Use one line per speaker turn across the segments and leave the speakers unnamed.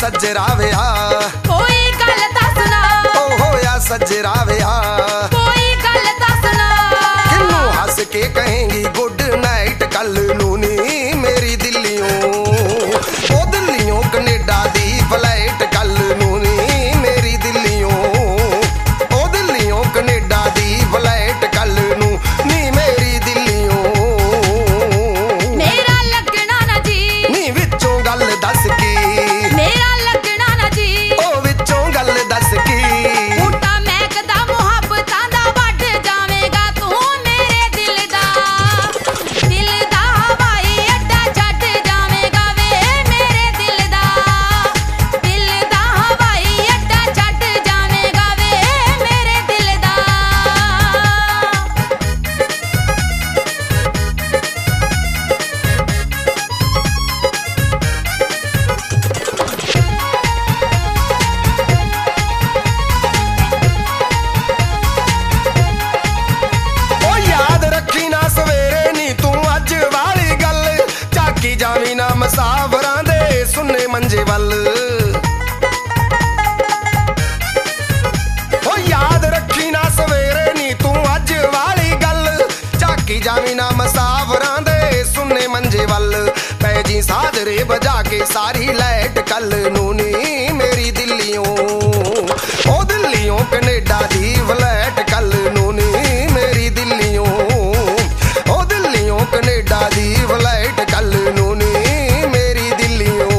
सजरा विया
कोई गल दसना
ओ होया सजरा विया
कोई गल दसना
किन्नू हंस के कहेंगी गुड नाइट कल नू नी मेरी दिल्लियों ओ दिल्लियों कनेडा दी फ्लाइट कल नू नी मेरी दिल्लियों ओ दिल्लियों कनेडा दी फ्लाइट कल नू नी मेरी दिल्लियों
मेरा लगना ना जी
नी विचों गल दस की
मेरा लगना ना जी
ओ विचों गल दस की
बूटा महकदा मुहब्बतां दा वड जावेगा तू मेरे दिल दा हवाई अड्डा छड्ड जावेगा वे मेरे दिल दा हवाई अड्डा छड्ड जावेगा वे मेरे दिल दा
ओ याद रखी ना सवेरे नी तू अज वाली गल झाकी जावी ना मुसाफरां दे सुन्ने मंजे वल ओ याद रखी ना सवेरे नी तू अज वाली गल झाकी जावी ना मुसाफरां दे सुन्ने मंजे वल पै जी साजरे बजा के सारी लाइट कल नू नी मेरी दिल्लियों ओ दिल्लियों कनेडा दी फ्लाइट कल नू नी मेरी दिल्लियों ओ दिल्लियों कनेडा दी फ्लाइट कल नू नी मेरी दिल्लियों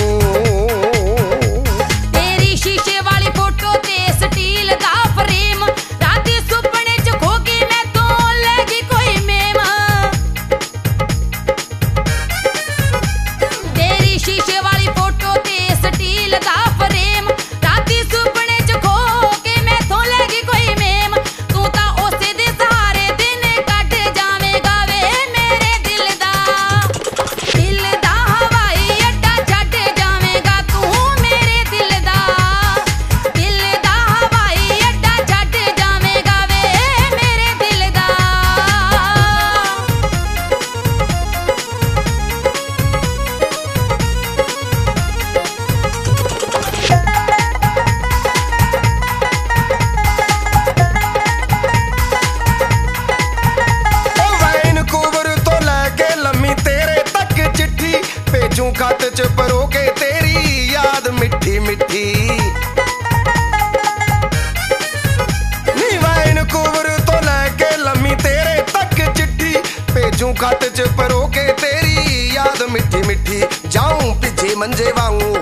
तेरी शीशे वाली फोटो ते स्टील दा फ्रेम राती सुपने च खो के मैं तो लगी कोई मेम तेरी शीशे वाली फोटो ते स्टील दा फ्रेम राती सुपने च खो के मैं तो लगी कोई मेम तू ता उसे दे सहारे दिन कट जावेगा वे मेरे दिल दा हवाई अड्डा छड्ड जावेगा तू मेरे दिल दा हवाई अड्डा छड्ड जावेगा वे मेरे दिल दा
ओ वैनकूवर तो लैके लम्मी तेरे तक चिट्ठी भेजूं खत च परो के तेरी याद मिठी मिठी नी वैनकूवर तो लैके लम्मी तेरे तक चिट्ठी भेजूं खत च परो के तेरी याद मिठी मिठी जाऊं पिछे मंजे वांगू